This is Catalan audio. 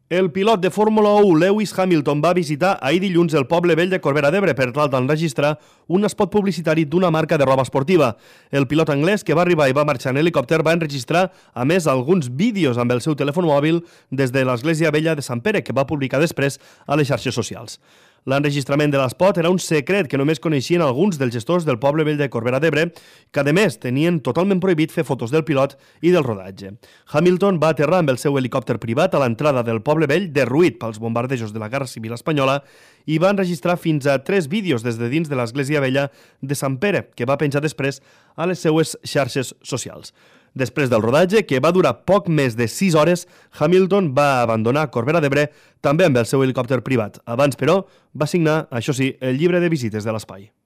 El pilot de Fórmula 1 Lewis Hamilton va visitar ahir dilluns el poble vell de Corbera d'Ebre per tal d'enregistrar un spot publicitari d'una marca de roba esportiva. El pilot anglès que va arribar i va marxar en helicòpter va enregistrar, a més, alguns vídeos amb el seu telèfon mòbil des de l'església vella de Sant Pere, que va publicar després a les xarxes socials. L'enregistrament de l'espot era un secret que només coneixien alguns dels gestors del poble vell de Corbera d'Ebre, que a més tenien totalment prohibit fer fotos del pilot i del rodatge. Hamilton va aterrar amb el seu helicòpter privat a l'entrada del poble vell derruït pels bombardejos de la Guerra Civil Espanyola i va enregistrar fins a 3 vídeos des de dins de l'església vella de Sant Pere, que va penjar després a les seues xarxes socials. Després del rodatge, que va durar poc més de 6 hores, Hamilton va abandonar Corbera d'Ebre també amb el seu helicòpter privat. Abans, però, va signar, això sí, el llibre de visites de l'espai.